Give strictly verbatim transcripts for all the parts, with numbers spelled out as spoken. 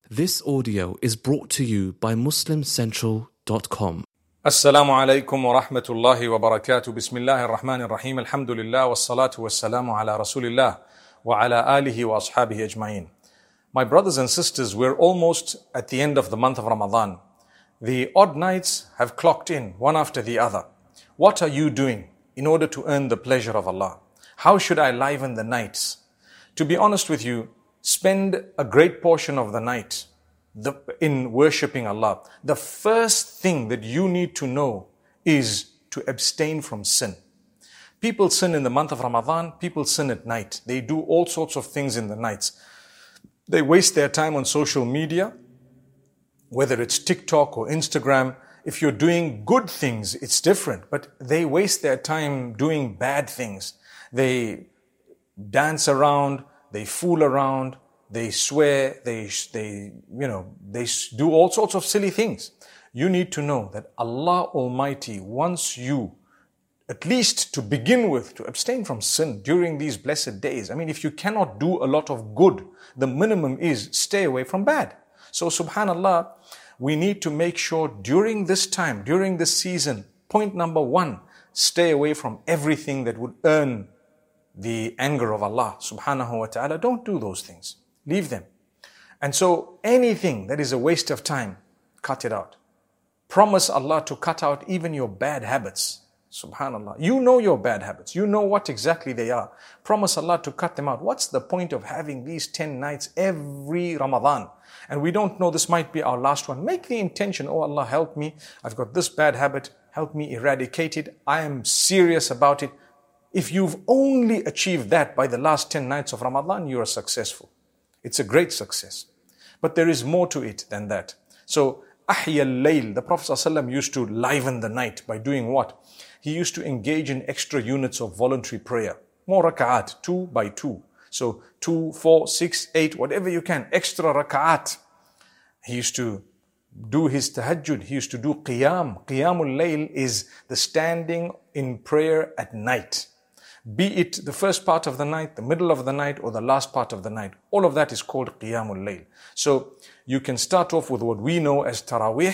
This audio is brought to you by muslim central dot com. Assalamu alaikum wa rahmatullahi wa barakatuh. Bismillahir Rahmanir Rahim. Alhamdulillah wa salatu wa salamu ala Rasulillah wa ala alihi wa ashabihi ajma'in. My brothers and sisters, we're almost at the end of the month of Ramadan. The odd nights have clocked in, one after the other. What are you doing in order to earn the pleasure of Allah? How should I liven the nights? To be honest with you, spend a great portion of the night the, in worshipping Allah. The first thing that you need to know is to abstain from sin. People sin in the month of Ramadan, people sin at night. They do all sorts of things in the nights. They waste their time on social media, whether it's TikTok or Instagram. If you're doing good things, it's different, but they waste their time doing bad things. They dance around, they fool around, they swear, they, they, you know, they do all sorts of silly things. You need to know that Allah Almighty wants you, at least to begin with, to abstain from sin during these blessed days. I mean, if you cannot do a lot of good, the minimum is stay away from bad. So subhanallah, we need to make sure during this time, during this season, point number one, stay away from everything that would earn the anger of Allah subhanahu wa ta'ala. Don't do those things. Leave them. And so anything that is a waste of time, cut it out. Promise Allah to cut out even your bad habits. Subhanallah. You know your bad habits. You know what exactly they are. Promise Allah to cut them out. What's the point of having these ten nights every Ramadan? And we don't know, this might be our last one. Make the intention, oh Allah, help me. I've got this bad habit. Help me eradicate it. I am serious about it. If you've only achieved that by the last ten nights of Ramadan, you are successful. It's a great success. But there is more to it than that. So, Ahya al-Layl, the Prophet ﷺ used to liven the night by doing what? He used to engage in extra units of voluntary prayer. More raka'at, two by two. So, two, four, six, eight, whatever you can, extra raka'at. He used to do his tahajjud. He used to do qiyam. Qiyamul layl is the standing in prayer at night. Be it the first part of the night, the middle of the night, or the last part of the night. All of that is called qiyamul layl. So you can start off with what we know as tarawih.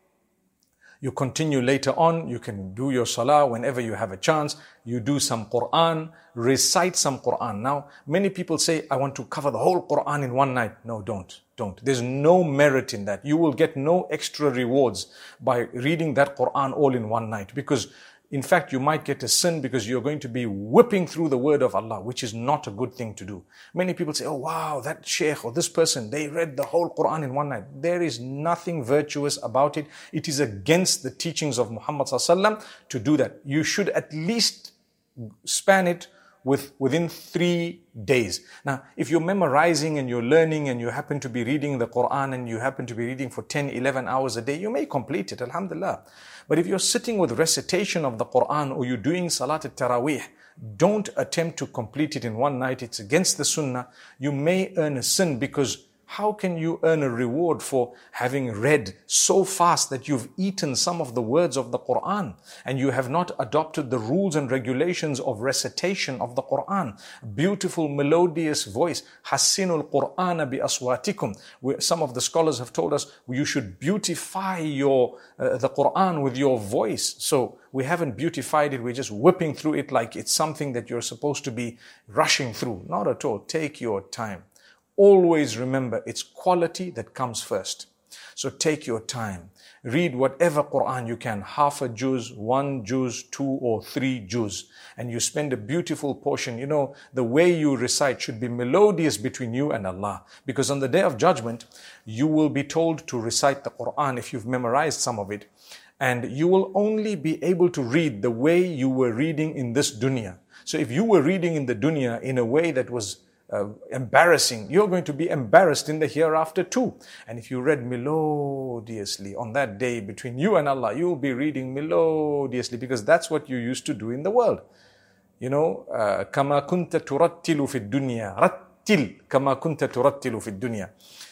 You continue later on. You can do your salah whenever you have a chance. You do some Quran, recite some Quran. Now, many people say, I want to cover the whole Quran in one night. No, don't. Don't. There's no merit in that. You will get no extra rewards by reading that Quran all in one night. Because, in fact, you might get a sin because you're going to be whipping through the word of Allah, which is not a good thing to do. Many people say, oh wow, that sheikh or this person, they read the whole Quran in one night. There is nothing virtuous about it. It is against the teachings of Muhammad sallallahu alaihi wasallam to do that. You should at least span it with within three days. Now, if you're memorizing and you're learning and you happen to be reading the Quran and you happen to be reading for ten, eleven hours a day, you may complete it, alhamdulillah. But if you're sitting with recitation of the Quran or you're doing Salat al-Taraweeh, don't attempt to complete it in one night. It's against the Sunnah. You may earn a sin because how can you earn a reward for having read so fast that you've eaten some of the words of the Quran and you have not adopted the rules and regulations of recitation of the Quran? Beautiful, melodious voice. Hassinul Qur'ana bi aswatikum. Some of the scholars have told us you should beautify your uh, the Quran with your voice. So we haven't beautified it. We're just whipping through it like it's something that you're supposed to be rushing through. Not at all. Take your time. Always remember, it's quality that comes first. So take your time. Read whatever Quran you can. Half a juz, one juz, two or three juz. And you spend a beautiful portion. You know, the way you recite should be melodious between you and Allah. Because on the Day of Judgment, you will be told to recite the Quran if you've memorized some of it. And you will only be able to read the way you were reading in this dunya. So if you were reading in the dunya in a way that was Uh, embarrassing, you're going to be embarrassed in the hereafter too. And if you read melodiously on that day between you and Allah, you will be reading melodiously because that's what you used to do in the world. You know, كَمَا كُنْتَ تُرَتِّلُ فِي الدُّنْيَا رَتِّلْ كَمَا كُنْتَ تُرَتِّلُ فِي الدُّنْيَا.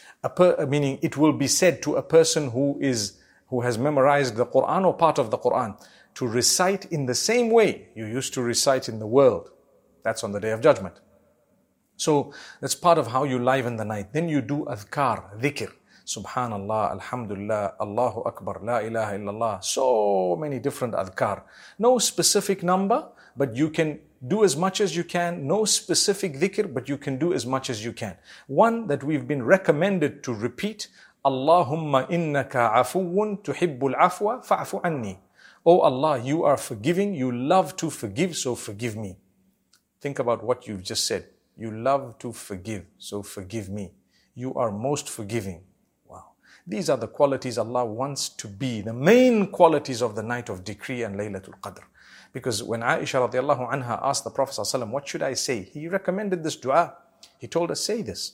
Meaning it will be said to a person who is who has memorized the Quran or part of the Quran to recite in the same way you used to recite in the world. That's on the Day of Judgment. So that's part of how you liven the night. Then you do adhkar, dhikr. Subhanallah, Alhamdulillah, Allahu Akbar, La ilaha illallah. So many different adhkar. No specific number, but you can do as much as you can. No specific dhikr, but you can do as much as you can. One that we've been recommended to repeat, Allahumma innaka afuwun tuhibbul afwa fa'fu anni. Oh Allah, you are forgiving, you love to forgive, so forgive me. Think about what you've just said. You love to forgive, so forgive me. You are most forgiving. Wow. These are the qualities Allah wants to be, the main qualities of the night of decree and Laylatul Qadr. Because when Aisha radiallahu anha asked the Prophet ﷺ, what should I say? He recommended this dua. He told us, say this.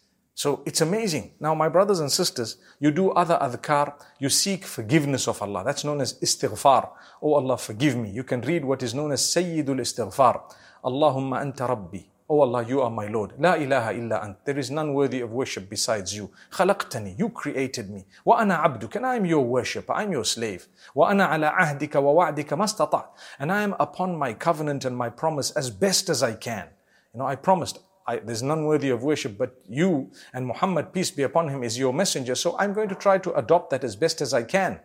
So it's amazing. Now, my brothers and sisters, you do other adhkar, you seek forgiveness of Allah. That's known as istighfar. Oh Allah, forgive me. You can read what is known as Sayyidul Istighfar. Allahumma anta rabbi. Oh Allah, you are my Lord. La ilaha illa ant. There is none worthy of worship besides you. Khalaqtani. You created me. Wa ana abduk. And I am your worshipper. I am your slave. Wa ana ala ahdika wa wa'dika mastata'. And I am upon my covenant and my promise as best as I can. You know, I promised. I, there's none worthy of worship but you, and Muhammad, peace be upon him, is your messenger. So I'm going to try to adopt that as best as I can.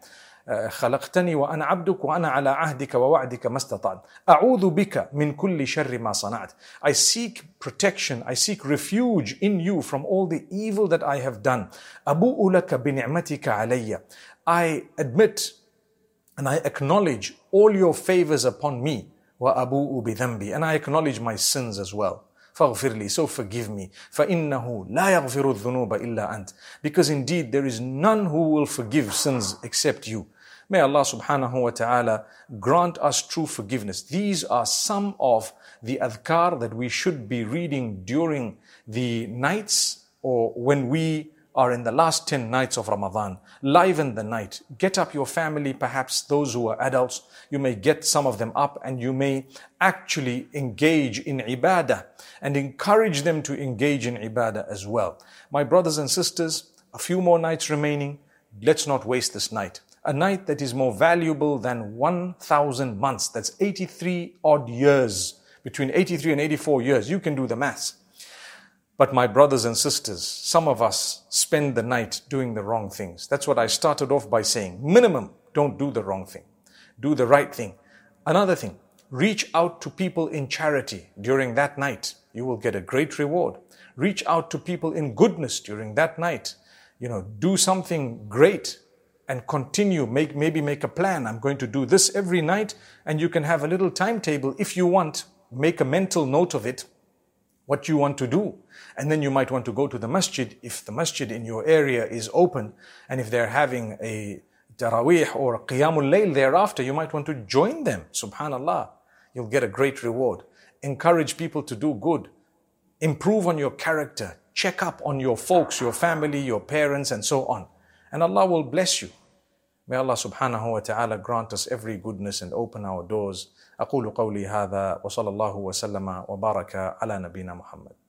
خلقتني وأنا عبدك وأنا على عهدك ووعدك ما استطعت أعوذ بك من كل شر ما صنعت. I seek protection, I seek refuge in you from all the evil that I have done. أبوء لك بنعمتك علي. I admit and I acknowledge all your favors upon me. وأبوء بذنبي. And I acknowledge my sins as well. فاغفر لي, so forgive me. فإنه لا يغفر الذنوب إلا أنت. Because indeed there is none who will forgive sins except you. May Allah subhanahu wa ta'ala grant us true forgiveness. These are some of the adhkar that we should be reading during the nights or when we are in the last ten nights of Ramadan. Liven the night. Get up your family, perhaps those who are adults. You may get some of them up and you may actually engage in ibadah and encourage them to engage in ibadah as well. My brothers and sisters, a few more nights remaining. Let's not waste this night. A night that is more valuable than one thousand months. That's eighty-three odd years. Between eighty-three and eighty-four years. You can do the maths. But my brothers and sisters, some of us spend the night doing the wrong things. That's what I started off by saying. Minimum, don't do the wrong thing. Do the right thing. Another thing, reach out to people in charity during that night. You will get a great reward. Reach out to people in goodness during that night. You know, do something great and continue. Make maybe make a plan. I'm going to do this every night, and you can have a little timetable if you want. Make a mental note of it, what you want to do. And then you might want to go to the masjid if the masjid in your area is open, and if they're having a Taraweeh or a Qiyamul Layl thereafter, you might want to join them. Subhanallah. You'll get a great reward. Encourage people to do good. Improve on your character. Check up on your folks, your family, your parents, and so on. And Allah will bless you. May Allah subhanahu wa ta'ala grant us every goodness and open our doors. أقول قولي هذا وصلى الله وسلم وبارك على نبينا محمد.